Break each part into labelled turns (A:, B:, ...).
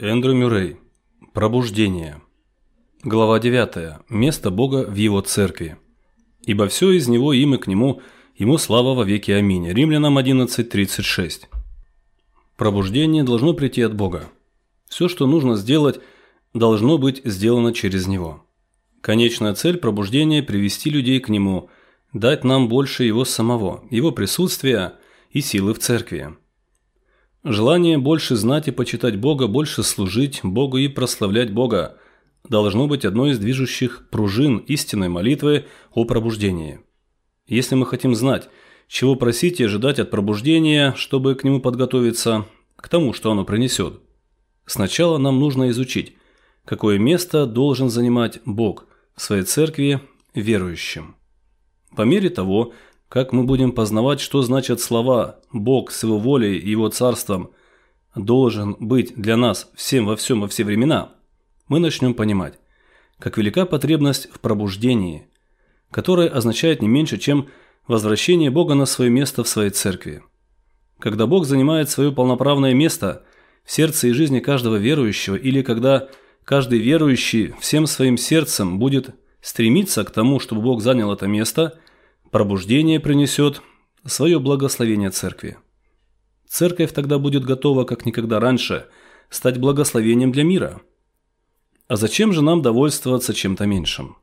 A: Эндрю Мюррей. Пробуждение. Глава 9. Место Бога в Его церкви. «Ибо все из Него, им и к Нему, Ему слава во веки. Аминь». Римлянам 11:36. Пробуждение должно прийти от Бога. Все, что нужно сделать, должно быть сделано через Него. Конечная цель пробуждения – привести людей к Нему, дать нам больше Его самого, Его присутствия и силы в церкви. Желание больше знать и почитать Бога, больше служить Богу и прославлять Бога должно быть одной из движущих пружин истинной молитвы о пробуждении. Если мы хотим знать, чего просить и ожидать от пробуждения, чтобы к нему подготовиться, к тому, что оно принесет, сначала нам нужно изучить, какое место должен занимать Бог в своей церкви верующим. По мере того, как мы будем познавать, что значат слова «Бог с Его волей и Его царством должен быть для нас всем во всем во все времена», мы начнем понимать, как велика потребность в пробуждении, которое означает не меньше, чем возвращение Бога на свое место в своей церкви. Когда Бог занимает свое полноправное место в сердце и жизни каждого верующего, или когда каждый верующий всем своим сердцем будет стремиться к тому, чтобы Бог занял это место, пробуждение принесет свое благословение церкви. Церковь тогда будет готова, как никогда раньше, стать благословением для мира. А зачем же нам довольствоваться чем-то меньшим?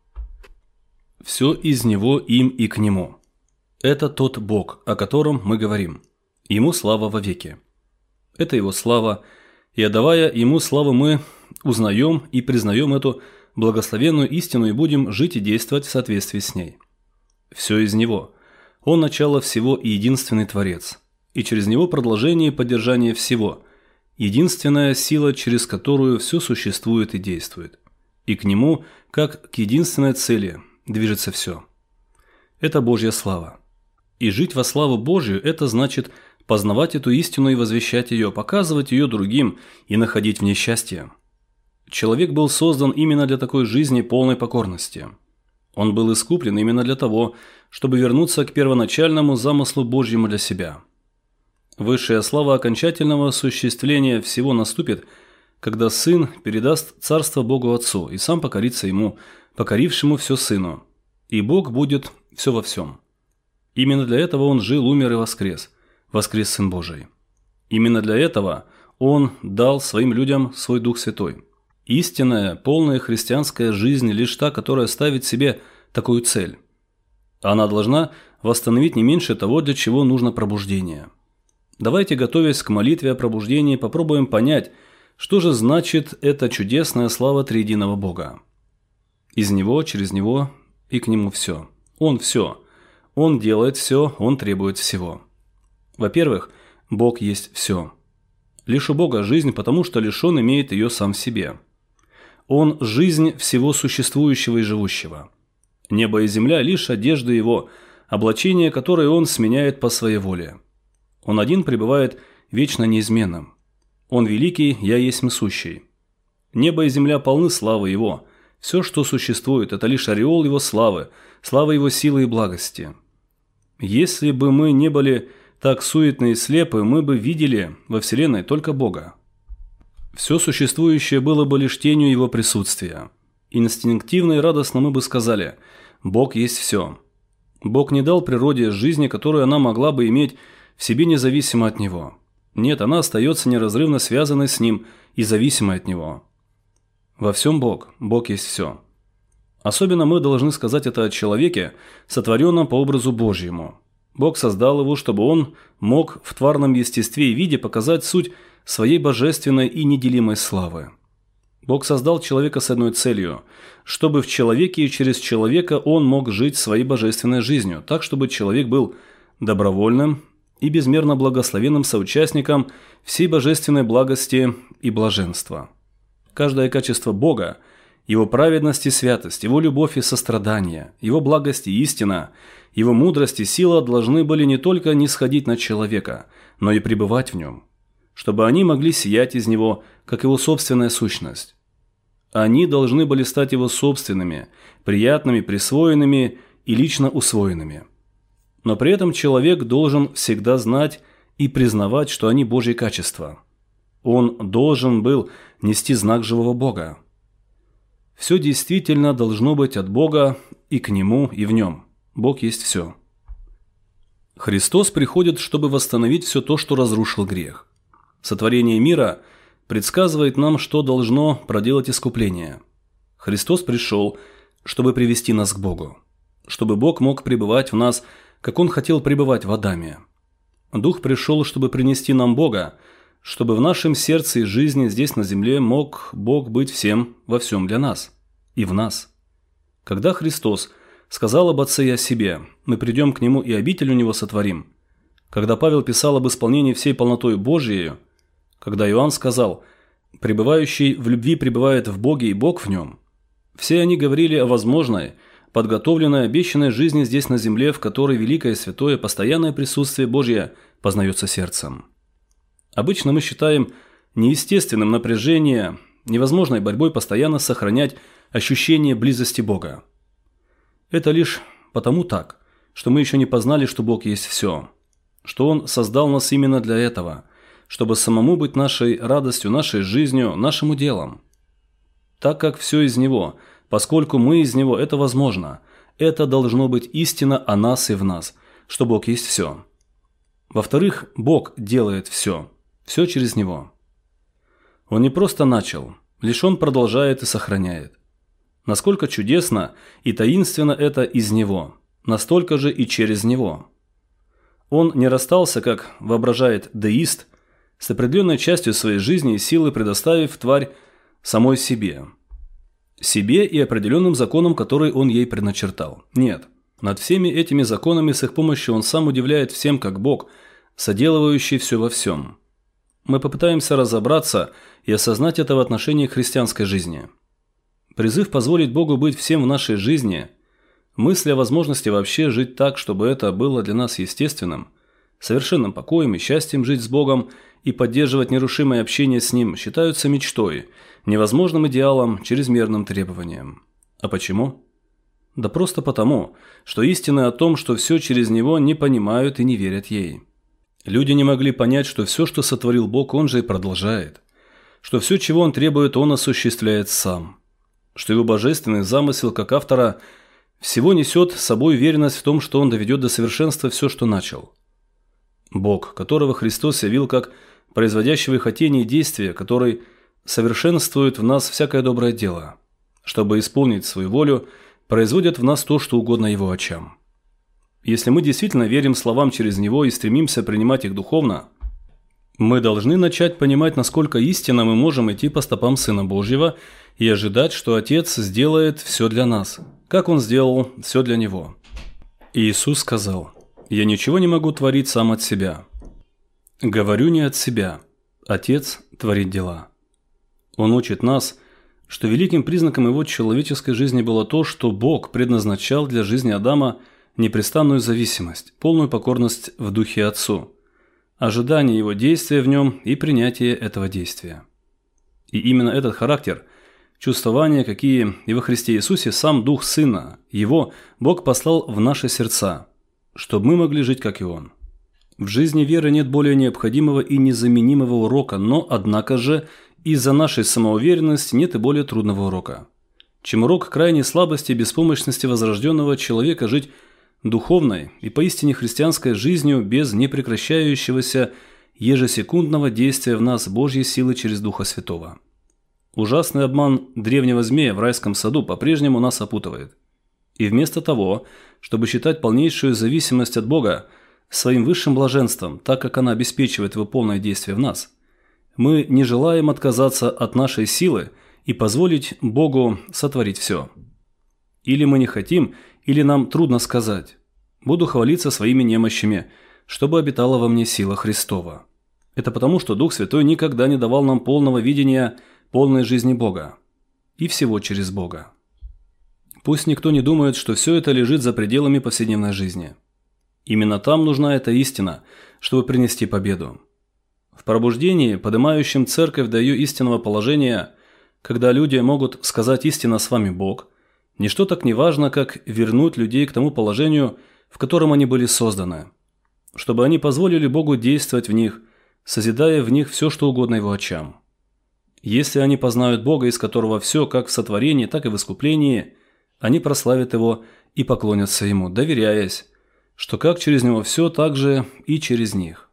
A: Все из Него, им и к Нему. Это тот Бог, о котором мы говорим. Ему слава во веки. Это Его слава, и отдавая Ему славу, мы узнаем и признаем эту благословенную истину и будем жить и действовать в соответствии с ней. Все из Него. Он начало всего и единственный Творец. И через Него продолжение и поддержание всего. Единственная сила, через которую все существует и действует. И к Нему, как к единственной цели, движется все. Это Божья слава. И жить во славу Божью – это значит познавать эту истину и возвещать ее, показывать ее другим и находить в ней счастье. Человек был создан именно для такой жизни полной покорности. Он был искуплен именно для того, чтобы вернуться к первоначальному замыслу Божьему для себя. Высшая слава окончательного осуществления всего наступит, когда Сын передаст царство Богу Отцу и сам покорится Ему, покорившему все Сыну. И Бог будет все во всем. Именно для этого Он жил, умер и воскрес. Воскрес Сын Божий. Именно для этого Он дал своим людям свой Дух Святой. Истинная, полная христианская жизнь лишь та, которая ставит себе такую цель. Она должна восстановить не меньше того, для чего нужно пробуждение. Давайте, готовясь к молитве о пробуждении, попробуем понять, что же значит эта чудесная слава триединого Бога. Из Него, через Него и к Нему все. Он все. Он делает все, Он требует всего. Во-первых, Бог есть все. Лишь у Бога жизнь, потому что лишь Он имеет ее сам в себе. Он – жизнь всего существующего и живущего. Небо и земля – лишь одежда Его, облачение, которое Он сменяет по своей воле. Он один пребывает вечно неизменным. Он великий, я есть сущий. Небо и земля полны славы Его. Все, что существует, это лишь ореол Его славы, слава Его силы и благости. Если бы мы не были так суетны и слепы, мы бы видели во Вселенной только Бога. Все существующее было бы лишь тенью Его присутствия. Инстинктивно и радостно мы бы сказали: Бог есть все. Бог не дал природе жизни, которую она могла бы иметь в себе независимо от Него. Нет, она остается неразрывно связанной с Ним и зависимой от Него. Во всем Бог. Бог есть все. Особенно мы должны сказать это о человеке, сотворенном по образу Божьему. Бог создал его, чтобы он мог в тварном естестве и виде показать суть своей божественной и неделимой славы. Бог создал человека с одной целью – чтобы в человеке и через человека он мог жить своей божественной жизнью, так, чтобы человек был добровольным и безмерно благословенным соучастником всей божественной благости и блаженства. Каждое качество Бога – Его праведность и святость, Его любовь и сострадание, Его благость и истина, Его мудрость и сила должны были не только нисходить на человека, но и пребывать в нем, чтобы они могли сиять из него, как Его собственная сущность. Они должны были стать Его собственными, приятными, присвоенными и лично усвоенными. Но при этом человек должен всегда знать и признавать, что они Божьи качества. Он должен был нести знак живого Бога. Все действительно должно быть от Бога и к Нему, и в Нем. Бог есть все. Христос приходит, чтобы восстановить все то, что разрушил грех. Сотворение мира предсказывает нам, что должно проделать искупление. Христос пришел, чтобы привести нас к Богу, чтобы Бог мог пребывать в нас, как Он хотел пребывать в Адаме. Дух пришел, чтобы принести нам Бога, чтобы в нашем сердце и жизни здесь на земле мог Бог быть всем во всем для нас и в нас. Когда Христос сказал об Отце и о себе, мы придем к Нему и обитель у Него сотворим. Когда Павел писал об исполнении всей полнотой Божией, когда Иоанн сказал «пребывающий в любви пребывает в Боге и Бог в нем», все они говорили о возможной, подготовленной, обещанной жизни здесь на земле, в которой великое, святое, постоянное присутствие Божье познается сердцем. Обычно мы считаем неестественным напряжение, невозможной борьбой постоянно сохранять ощущение близости Бога. Это лишь потому так, что мы еще не познали, что Бог есть все, что Он создал нас именно для этого, чтобы самому быть нашей радостью, нашей жизнью, нашим уделом. Так как все из Него, поскольку мы из Него, это возможно, это должно быть истина о нас и в нас, что Бог есть все. Во-вторых, Бог делает все через Него. Он не просто начал, лишь Он продолжает и сохраняет. Насколько чудесно и таинственно это из Него, настолько же и через Него. Он не расстался, как воображает деист, с определенной частью своей жизни и силы, предоставив тварь самой себе и определенным законам, которые он ей предначертал. Нет, над всеми этими законами с их помощью он сам удивляет всем, как Бог, соделывающий все во всем. Мы попытаемся разобраться и осознать это в отношении к христианской жизни. Призыв позволить Богу быть всем в нашей жизни, мысль о возможности вообще жить так, чтобы это было для нас естественным, совершенным покоем и счастьем жить с Богом и поддерживать нерушимое общение с Ним считаются мечтой, невозможным идеалом, чрезмерным требованием. А почему? Да просто потому, что истины о том, что все через Него, не понимают и не верят ей. Люди не могли понять, что все, что сотворил Бог, Он же и продолжает, что все, чего Он требует, Он осуществляет сам, что Его божественный замысел как автора всего несет с собой уверенность в том, что Он доведет до совершенства все, что начал. Бог, которого Христос явил как производящего хотение и действия, который совершенствует в нас всякое доброе дело, чтобы исполнить свою волю, производит в нас то, что угодно Его очам. Если мы действительно верим словам через Него и стремимся принимать их духовно, мы должны начать понимать, насколько истинно мы можем идти по стопам Сына Божьего и ожидать, что Отец сделает все для нас, как Он сделал все для Него. И Иисус сказал: «Я ничего не могу творить сам от себя. Говорю не от себя. Отец творит дела». Он учит нас, что великим признаком его человеческой жизни было то, что Бог предназначал для жизни Адама непрестанную зависимость, полную покорность в духе Отцу, ожидание его действия в нем и принятие этого действия. И именно этот характер, чувствования, какие и во Христе Иисусе сам Дух Сына, Его Бог послал в наши сердца, чтобы мы могли жить, как и Он. В жизни веры нет более необходимого и незаменимого урока, но, однако же, из-за нашей самоуверенности нет и более трудного урока, чем урок крайней слабости и беспомощности возрожденного человека жить духовной и поистине христианской жизнью без непрекращающегося ежесекундного действия в нас Божьей силы через Духа Святого. Ужасный обман древнего змея в райском саду по-прежнему нас опутывает. И вместо того, чтобы считать полнейшую зависимость от Бога своим высшим блаженством, так как она обеспечивает его полное действие в нас, мы не желаем отказаться от нашей силы и позволить Богу сотворить все. Или мы не хотим, или нам трудно сказать: «Буду хвалиться своими немощами, чтобы обитала во мне сила Христова». Это потому, что Дух Святой никогда не давал нам полного видения полной жизни Бога и всего через Бога. Пусть никто не думает, что все это лежит за пределами повседневной жизни. Именно там нужна эта истина, чтобы принести победу. В пробуждении, поднимающем церковь до ее истинного положения, когда люди могут сказать «истинно с вами Бог», ничто так не важно, как вернуть людей к тому положению, в котором они были созданы, чтобы они позволили Богу действовать в них, созидая в них все, что угодно его очам. Если они познают Бога, из которого все, как в сотворении, так и в искуплении, они прославят Его и поклонятся Ему, доверяясь, что как через Него все, так же и через них.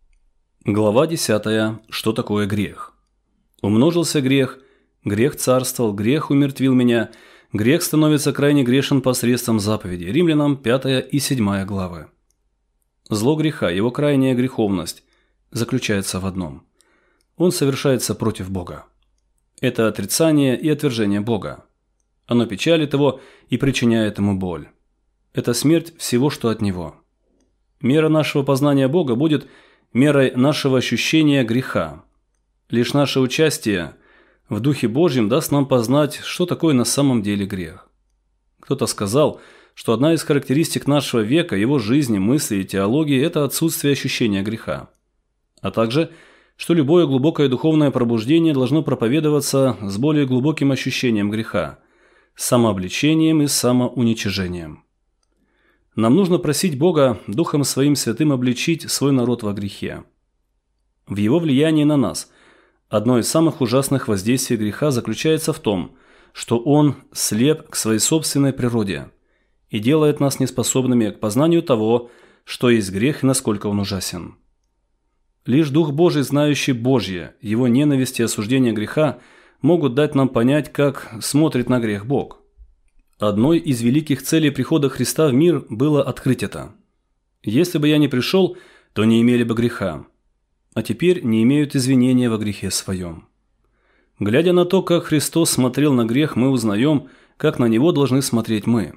A: Глава 10. Что такое грех? Умножился грех, грех царствовал, грех умертвил меня, грех становится крайне грешен посредством заповеди. Римлянам 5 и 7 главы. Зло греха, его крайняя греховность, заключается в одном. Он совершается против Бога. Это отрицание и отвержение Бога. Оно печалит Его и причиняет Ему боль. Это смерть всего, что от Него. Мера нашего познания Бога будет мерой нашего ощущения греха. Лишь наше участие в Духе Божьем даст нам познать, что такое на самом деле грех. Кто-то сказал, что одна из характеристик нашего века, его жизни, мысли и теологии – это отсутствие ощущения греха. А также, что любое глубокое духовное пробуждение должно проповедоваться с более глубоким ощущением греха, самообличением и самоуничижением. Нам нужно просить Бога Духом Своим Святым обличить свой народ во грехе. В его влиянии на нас одно из самых ужасных воздействий греха заключается в том, что он слеп к своей собственной природе и делает нас неспособными к познанию того, что есть грех и насколько он ужасен. Лишь Дух Божий, знающий Божье, его ненависть и осуждение греха, могут дать нам понять, как смотрит на грех Бог. Одной из великих целей прихода Христа в мир было открыть это. Если бы я не пришел, то не имели бы греха, а теперь не имеют извинения во грехе своем. Глядя на то, как Христос смотрел на грех, мы узнаем, как на него должны смотреть мы.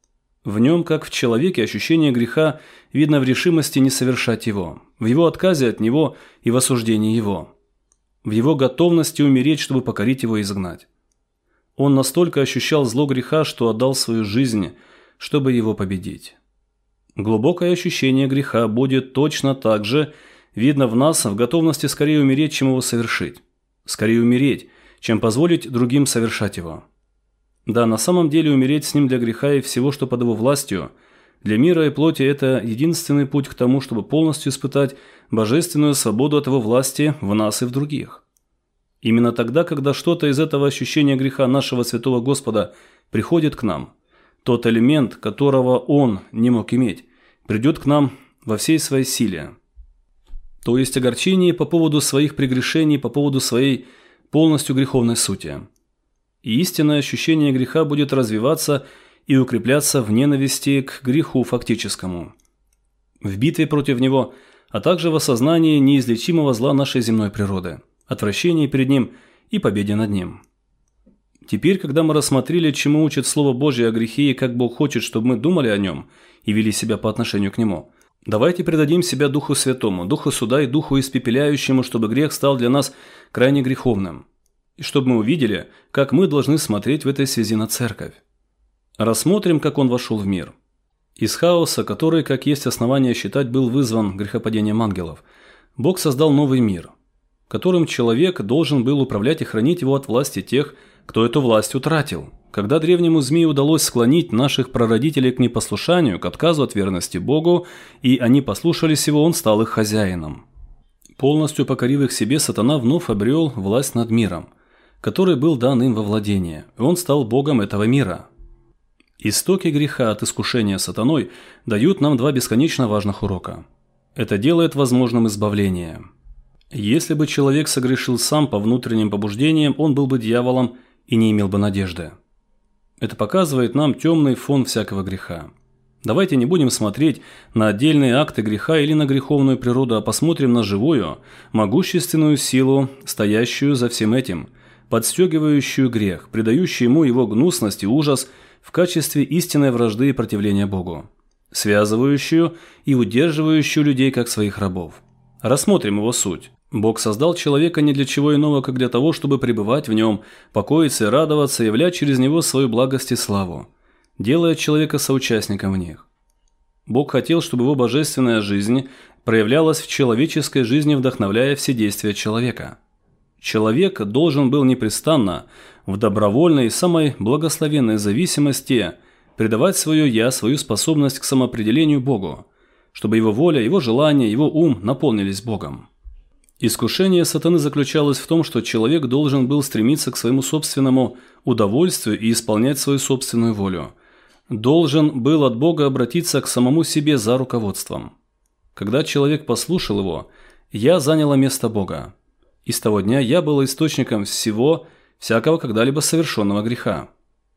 A: В нем, как в человеке, ощущение греха видно в решимости не совершать его, в его отказе от него и в осуждении его, в его готовности умереть, чтобы покорить его и изгнать. Он настолько ощущал зло греха, что отдал свою жизнь, чтобы его победить. Глубокое ощущение греха будет точно так же видно в нас в готовности скорее умереть, чем его совершить. Скорее умереть, чем позволить другим совершать его. Да, на самом деле умереть с ним для греха и всего, что под его властью, для мира и плоти – это единственный путь к тому, чтобы полностью испытать божественную свободу от его власти в нас и в других. Именно тогда, когда что-то из этого ощущения греха нашего святого Господа приходит к нам, тот элемент, которого он не мог иметь, придет к нам во всей своей силе. То есть огорчение по поводу своих прегрешений, по поводу своей полностью греховной сути. И истинное ощущение греха будет развиваться и укрепляться в ненависти к греху фактическому, в битве против него, а также в осознании неизлечимого зла нашей земной природы, отвращении перед ним и победе над ним. Теперь, когда мы рассмотрели, чему учит Слово Божье о грехе и как Бог хочет, чтобы мы думали о нем и вели себя по отношению к нему, давайте предадим себя Духу Святому, Духу суда и Духу Испепеляющему, чтобы грех стал для нас крайне греховным. И чтобы мы увидели, как мы должны смотреть в этой связи на церковь. Рассмотрим, как он вошел в мир. Из хаоса, который, как есть основания считать, был вызван грехопадением ангелов, Бог создал новый мир, которым человек должен был управлять и хранить его от власти тех, кто эту власть утратил. Когда древнему змею удалось склонить наших прародителей к непослушанию, к отказу от верности Богу, и они послушались его, он стал их хозяином. Полностью покорив их себе, сатана вновь обрел власть над миром, который был дан им во владение, и он стал богом этого мира. Истоки греха от искушения сатаной дают нам два бесконечно важных урока. Это делает возможным избавление. Если бы человек согрешил сам по внутренним побуждениям, он был бы дьяволом и не имел бы надежды. Это показывает нам темный фон всякого греха. Давайте не будем смотреть на отдельные акты греха или на греховную природу, а посмотрим на живую, могущественную силу, стоящую за всем этим, подстегивающую грех, придающую ему его гнусность и ужас в качестве истинной вражды и противления Богу, связывающую и удерживающую людей как своих рабов. Рассмотрим его суть. Бог создал человека не для чего иного, как для того, чтобы пребывать в нем, покоиться и радоваться, являть через него свою благость и славу, делая человека соучастником в них. Бог хотел, чтобы его божественная жизнь проявлялась в человеческой жизни, вдохновляя все действия человека. Человек должен был непрестанно, в добровольной и самой благословенной зависимости предавать свое «я», свою способность к самоопределению Богу, чтобы его воля, его желания, его ум наполнились Богом. Искушение сатаны заключалось в том, что человек должен был стремиться к своему собственному удовольствию и исполнять свою собственную волю. Должен был от Бога обратиться к самому себе за руководством. Когда человек послушал его, я заняла место Бога. И с того дня я была источником всякого когда-либо совершенного греха.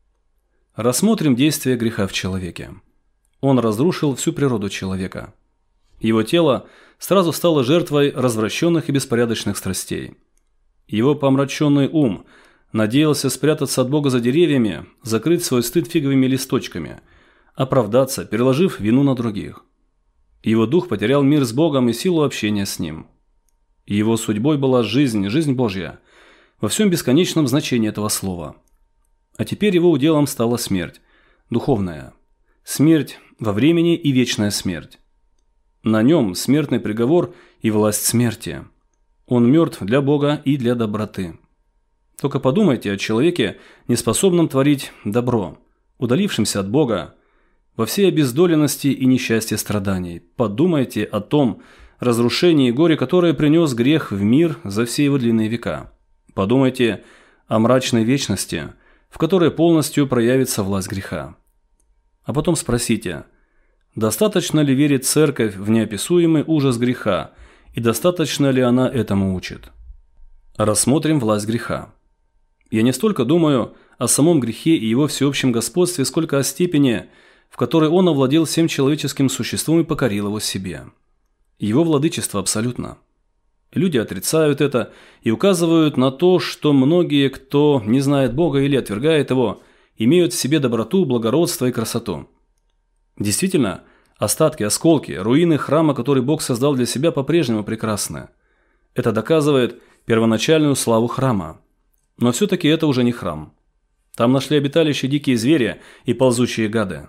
A: Рассмотрим действие греха в человеке. Он разрушил всю природу человека. Его тело сразу стало жертвой развращенных и беспорядочных страстей. Его помраченный ум надеялся спрятаться от Бога за деревьями, закрыть свой стыд фиговыми листочками, оправдаться, переложив вину на других. Его дух потерял мир с Богом и силу общения с Ним. Его судьбой была жизнь Божья, во всем бесконечном значении этого слова. А теперь его уделом стала смерть, духовная. Смерть во времени и вечная смерть. На нем смертный приговор и власть смерти. Он мертв для Бога и для доброты. Только подумайте о человеке, неспособном творить добро, удалившемся от Бога, во всей обездоленности и несчастье страданий. Подумайте о том разрушении и горе, которое принес грех в мир за все его длинные века. Подумайте о мрачной вечности, в которой полностью проявится власть греха. А потом спросите, достаточно ли верит Церковь в неописуемый ужас греха, и достаточно ли она этому учит? Рассмотрим власть греха. Я не столько думаю о самом грехе и его всеобщем господстве, сколько о степени, в которой он овладел всем человеческим существом и покорил его себе. Его владычество абсолютно. Люди отрицают это и указывают на то, что многие, кто не знает Бога или отвергает Его, имеют в себе доброту, благородство и красоту. Действительно, остатки, осколки, руины храма, который Бог создал для себя, по-прежнему прекрасны. Это доказывает первоначальную славу храма. Но все-таки это уже не храм. Там нашли обиталище дикие звери и ползучие гады.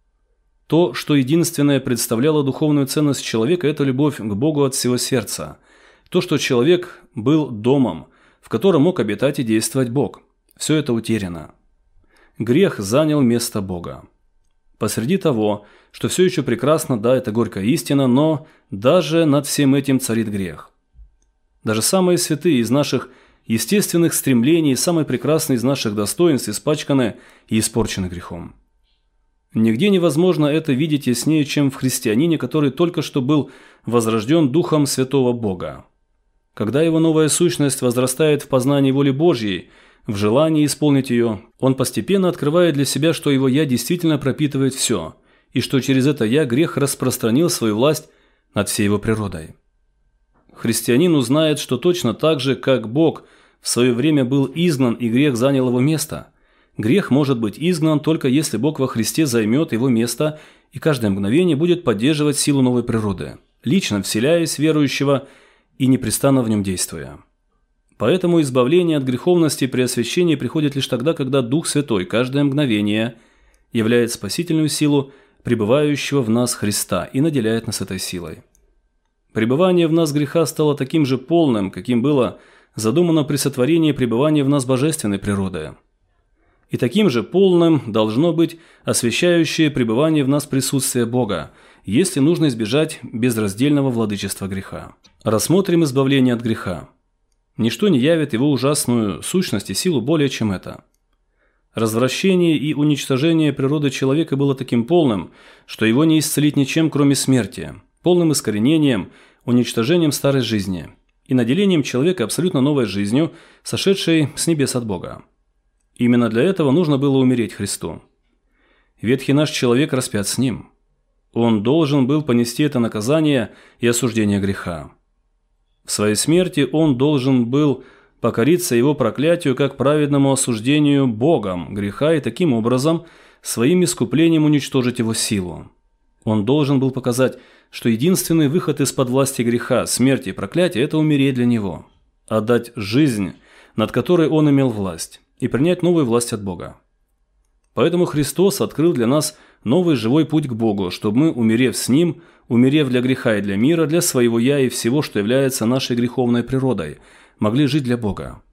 A: То, что единственное представляло духовную ценность человека, это любовь к Богу от всего сердца. То, что человек был домом, в котором мог обитать и действовать Бог. Все это утеряно. Грех занял место Бога. Посреди того, что все еще прекрасно, да, это горькая истина, но даже над всем этим царит грех. Даже самые святые из наших естественных стремлений, самые прекрасные из наших достоинств испачканы и испорчены грехом. Нигде невозможно это видеть яснее, чем в христианине, который только что был возрожден Духом Святого Бога. Когда его новая сущность возрастает в познании воли Божьей, в желании исполнить ее, он постепенно открывает для себя, что его «я» действительно пропитывает все, и что через это «я» грех распространил свою власть над всей его природой. Христианин узнает, что точно так же, как Бог в свое время был изгнан и грех занял его место, грех может быть изгнан только если Бог во Христе займет его место и каждое мгновение будет поддерживать силу новой природы, лично вселяясь в верующего и непрестанно в нем действуя. Поэтому избавление от греховности при освящении приходит лишь тогда, когда Дух Святой каждое мгновение являет спасительную силу пребывающего в нас Христа и наделяет нас этой силой. Пребывание в нас греха стало таким же полным, каким было задумано при сотворении пребывания в нас божественной природы. И таким же полным должно быть освящающее пребывание в нас присутствие Бога, если нужно избежать безраздельного владычества греха. Рассмотрим избавление от греха. Ничто не явит его ужасную сущность и силу более, чем это. Развращение и уничтожение природы человека было таким полным, что его не исцелить ничем, кроме смерти, полным искоренением, уничтожением старой жизни и наделением человека абсолютно новой жизнью, сошедшей с небес от Бога. Именно для этого нужно было умереть Христу. Ветхий наш человек распят с Ним. Он должен был понести это наказание и осуждение греха. В своей смерти он должен был покориться его проклятию как праведному осуждению Богом греха и таким образом своим искуплением уничтожить его силу. Он должен был показать, что единственный выход из-под власти греха, смерти и проклятия – это умереть для него, отдать жизнь, над которой он имел власть, и принять новую власть от Бога. Поэтому Христос открыл для нас новый живой путь к Богу, чтобы мы, умерев с Ним, умерев для греха и для мира, для своего «я» и всего, что является нашей греховной природой, могли жить для Бога.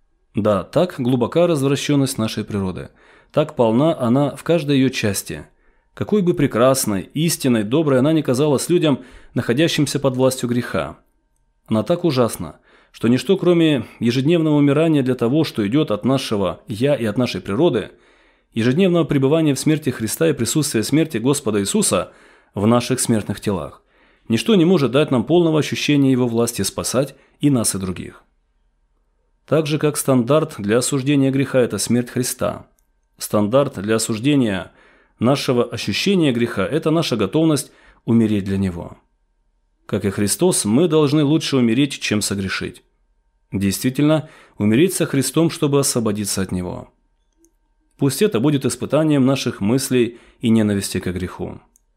A: Да, так глубока развращенность нашей природы, так полна она в каждой ее части. Какой бы прекрасной, истинной, доброй она ни казалась людям, находящимся под властью греха. Она так ужасна, что ничто, кроме ежедневного умирания для того, что идет от нашего «я» и от нашей природы, ежедневного пребывания в смерти Христа и присутствия смерти Господа Иисуса в наших смертных телах, ничто не может дать нам полного ощущения Его власти спасать и нас, и других. Так же, как стандарт для осуждения греха – это смерть Христа, стандарт для осуждения нашего ощущения греха – это наша готовность умереть для Него. Как и Христос, мы должны лучше умереть, чем согрешить. Действительно, умереть со Христом, чтобы освободиться от Него. Пусть это будет испытанием наших мыслей и ненависти к греху.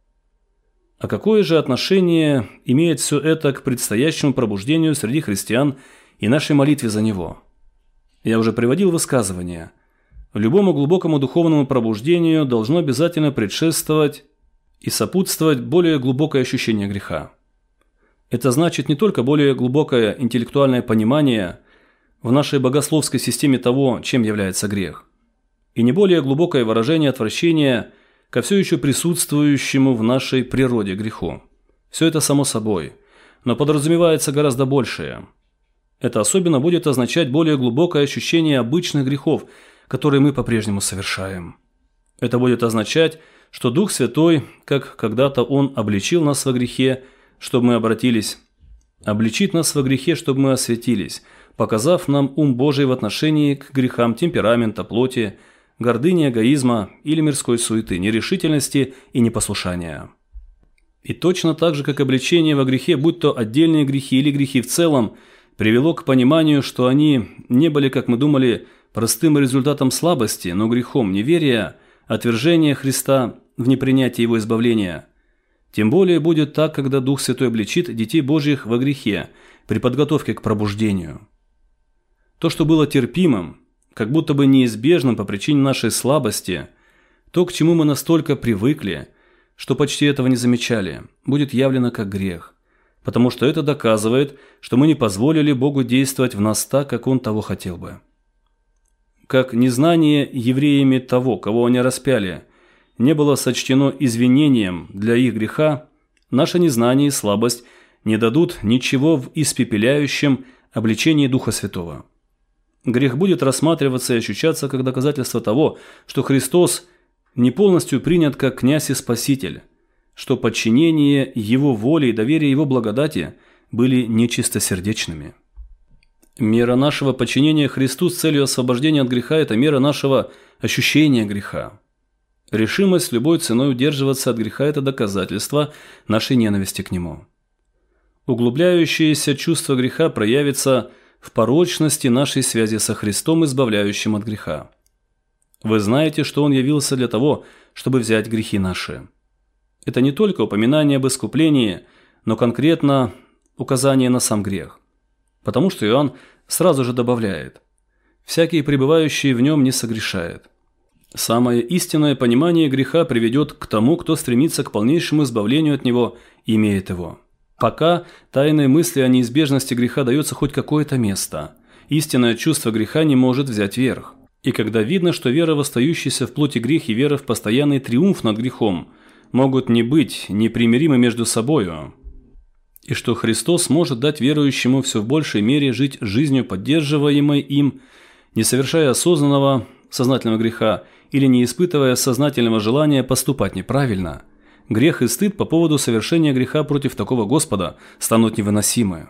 A: А какое же отношение имеет все это к предстоящему пробуждению среди христиан и нашей молитве за него? Я уже приводил высказывание. Любому глубокому духовному пробуждению должно обязательно предшествовать и сопутствовать более глубокое ощущение греха. Это значит не только более глубокое интеллектуальное понимание в нашей богословской системе того, чем является грех, и не более глубокое выражение отвращения ко все еще присутствующему в нашей природе греху. Все это само собой, но подразумевается гораздо большее. Это особенно будет означать более глубокое ощущение обычных грехов, которые мы по-прежнему совершаем. Это будет означать, что Дух Святой, как когда-то Он обличил нас во грехе, чтобы мы обратились, обличит нас во грехе, чтобы мы осветились, показав нам ум Божий в отношении к грехам темперамента, плоти, гордыни, эгоизма или мирской суеты, нерешительности и непослушания. И точно так же, как обличение во грехе, будь то отдельные грехи или грехи в целом, привело к пониманию, что они не были, как мы думали, простым результатом слабости, но грехом неверия, отвержения Христа в непринятии Его избавления. Тем более будет так, когда Дух Святой обличит детей Божьих во грехе при подготовке к пробуждению. То, что было терпимым, как будто бы неизбежным по причине нашей слабости, то, к чему мы настолько привыкли, что почти этого не замечали, будет явлено как грех, потому что это доказывает, что мы не позволили Богу действовать в нас так, как Он того хотел бы. Как незнание евреями того, кого они распяли, не было сочтено извинением для их греха, наше незнание и слабость не дадут ничего в испепеляющем обличении Духа Святого. Грех будет рассматриваться и ощущаться как доказательство того, что Христос не полностью принят как князь и спаситель, что подчинение Его воле и доверие Его благодати были нечистосердечными. Мера нашего подчинения Христу с целью освобождения от греха – это мера нашего ощущения греха. Решимость любой ценой удерживаться от греха – это доказательство нашей ненависти к нему. Углубляющееся чувство греха проявится в порочности нашей связи со Христом, избавляющим от греха. Вы знаете, что Он явился для того, чтобы взять грехи наши. Это не только упоминание об искуплении, но конкретно указание на сам грех. Потому что Иоанн сразу же добавляет: «Всякий, пребывающий в нем, не согрешает». Самое истинное понимание греха приведет к тому, кто стремится к полнейшему избавлению от него и имеет его. Пока тайной мысли о неизбежности греха дается хоть какое-то место, истинное чувство греха не может взять верх. И когда видно, что вера в остающийся в плоти грех и вера в постоянный триумф над грехом могут не быть непримиримы между собою, и что Христос может дать верующему все в большей мере жить жизнью, поддерживаемой им, не совершая осознанного, сознательного греха или не испытывая сознательного желания поступать неправильно, грех и стыд по поводу совершения греха против такого Господа станут невыносимы.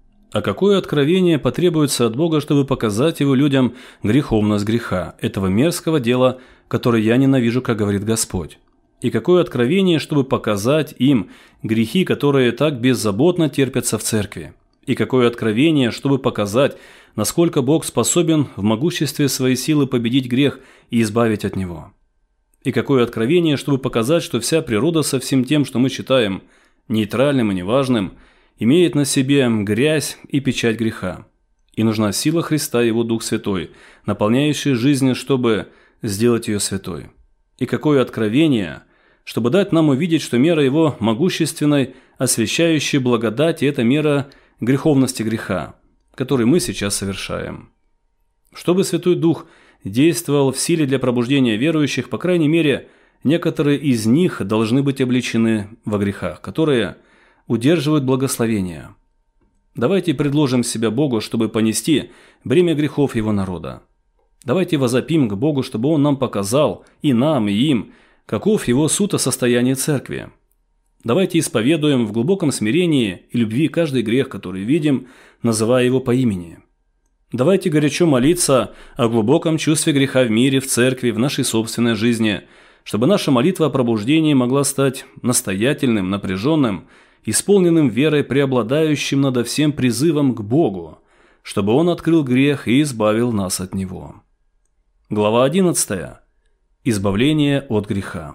A: А какое откровение потребуется от Бога, чтобы показать Его людям греховность греха, этого мерзкого дела, которое я ненавижу, как говорит Господь? И какое откровение, чтобы показать им грехи, которые так беззаботно терпятся в церкви? И какое откровение, чтобы показать, насколько Бог способен в могуществе своей силы победить грех и избавить от него? И какое откровение, чтобы показать, что вся природа со всем тем, что мы считаем нейтральным и неважным, имеет на себе грязь и печать греха. И нужна сила Христа и Его Дух Святой, наполняющий жизнь, чтобы сделать ее святой. И какое откровение, чтобы дать нам увидеть, что мера Его могущественной, освящающей благодати – это мера греховности греха, который мы сейчас совершаем. Чтобы Святой Дух действовал в силе для пробуждения верующих, по крайней мере, некоторые из них должны быть обличены во грехах, которые удерживают благословение. Давайте предложим себя Богу, чтобы понести бремя грехов Его народа. Давайте возопим к Богу, чтобы Он нам показал, и нам, и им, каков Его суд о состоянии церкви. Давайте исповедуем в глубоком смирении и любви каждый грех, который видим, называя его по имени. Давайте горячо молиться о глубоком чувстве греха в мире, в церкви, в нашей собственной жизни, чтобы наша молитва о пробуждении могла стать настоятельным, напряженным, исполненным верой, преобладающим над всем призывом к Богу, чтобы Он открыл грех и избавил нас от него. Глава 11. Избавление от греха.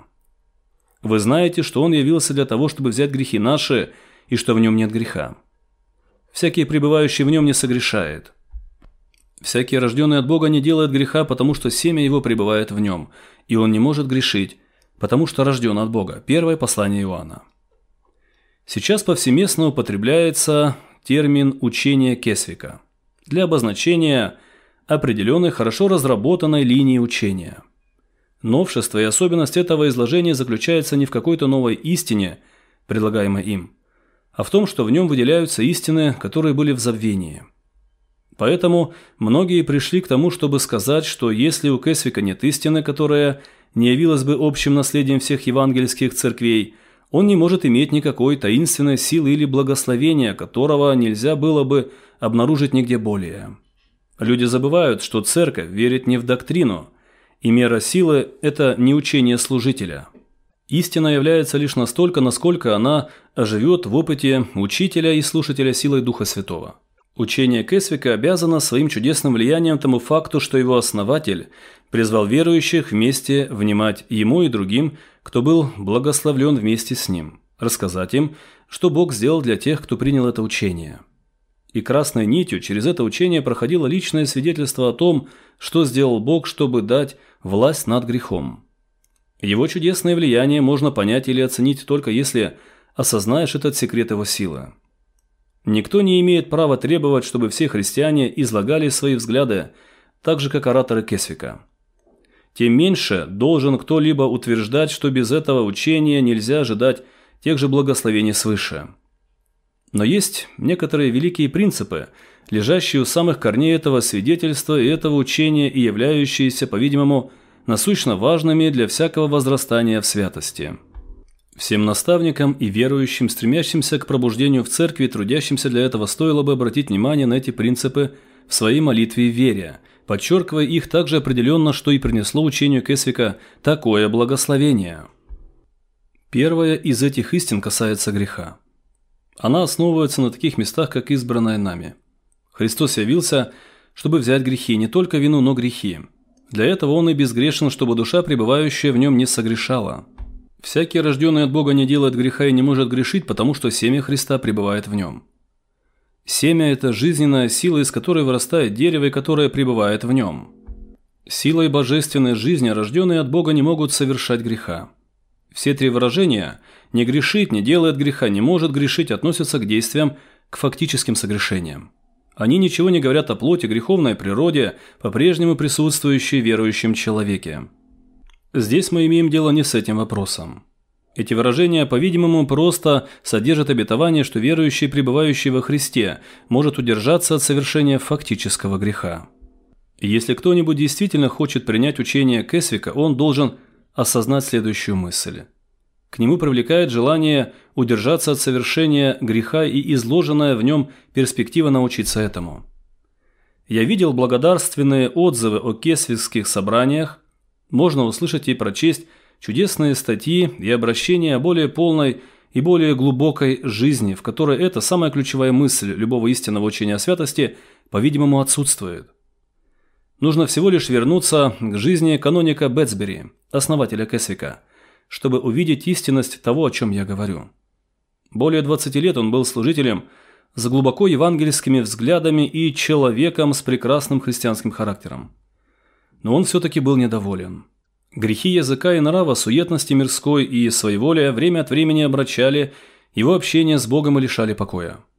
A: Вы знаете, что Он явился для того, чтобы взять грехи наши, и что в Нем нет греха. Всякий, пребывающий в Нем, не согрешает. Всякий, рожденный от Бога, не делает греха, потому что семя его пребывает в нем, и он не может грешить, потому что рожден от Бога. Первое послание Иоанна. Сейчас повсеместно употребляется термин «учение Кесвика» для обозначения определенной, хорошо разработанной линии учения. Новшество и особенность этого изложения заключается не в какой-то новой истине, предлагаемой им, а в том, что в нем выделяются истины, которые были в забвении. Поэтому многие пришли к тому, чтобы сказать, что если у Кесвика нет истины, которая не явилась бы общим наследием всех евангельских церквей, он не может иметь никакой таинственной силы или благословения, которого нельзя было бы обнаружить нигде более. Люди забывают, что церковь верит не в доктрину, и мера силы – это не учение служителя. Истина является лишь настолько, насколько она оживет в опыте учителя и слушателя силой Духа Святого. Учение Кесвика обязано своим чудесным влиянием тому факту, что его основатель призвал верующих вместе внимать ему и другим, кто был благословлен вместе с ним, рассказать им, что Бог сделал для тех, кто принял это учение. И красной нитью через это учение проходило личное свидетельство о том, что сделал Бог, чтобы дать власть над грехом. Его чудесное влияние можно понять или оценить только если осознаешь этот секрет его силы. Никто не имеет права требовать, чтобы все христиане излагали свои взгляды, так же, как ораторы Кесвика. Тем меньше должен кто-либо утверждать, что без этого учения нельзя ожидать тех же благословений свыше. Но есть некоторые великие принципы, лежащие у самых корней этого свидетельства и этого учения и являющиеся, по-видимому, насущно важными для всякого возрастания в святости. Всем наставникам и верующим, стремящимся к пробуждению в церкви и трудящимся для этого, стоило бы обратить внимание на эти принципы в своей молитве и вере, подчеркивая их так же определенно, что и принесло учению Кесвика такое благословение. Первая из этих истин касается греха. Она основывается на таких местах, как избранное нами. Христос явился, чтобы взять грехи, не только вину, но грехи. Для этого Он и безгрешен, чтобы душа, пребывающая в Нем, не согрешала. Всякий, рожденный от Бога, не делает греха и не может грешить, потому что семя Христа пребывает в нем. Семя – это жизненная сила, из которой вырастает дерево и которое пребывает в нем. Силой божественной жизни, рожденные от Бога, не могут совершать греха. Все три выражения «не грешит», «не делает греха», «не может грешить» относятся к действиям, к фактическим согрешениям. Они ничего не говорят о плоти, греховной природе, по-прежнему присутствующей в верующем человеке. Здесь мы имеем дело не с этим вопросом. Эти выражения, по-видимому, просто содержат обетование, что верующий, пребывающий во Христе, может удержаться от совершения фактического греха. И если кто-нибудь действительно хочет принять учение Кесвика, он должен осознать следующую мысль. К нему привлекает желание удержаться от совершения греха и изложенная в нем перспектива научиться этому. Я видел благодарственные отзывы о кесвикских собраниях. Можно услышать и прочесть чудесные статьи и обращения о более полной и более глубокой жизни, в которой эта самая ключевая мысль любого истинного учения о святости, по-видимому, отсутствует. Нужно всего лишь вернуться к жизни каноника Бетсбери, основателя Кесвика, чтобы увидеть истинность того, о чем я говорю. Более 20 лет он был служителем с глубоко евангельскими взглядами и человеком с прекрасным христианским характером. Но он все-таки был недоволен. Грехи языка и нрава, суетности мирской и своеволия время от времени обращали его общение с Богом и лишали покоя.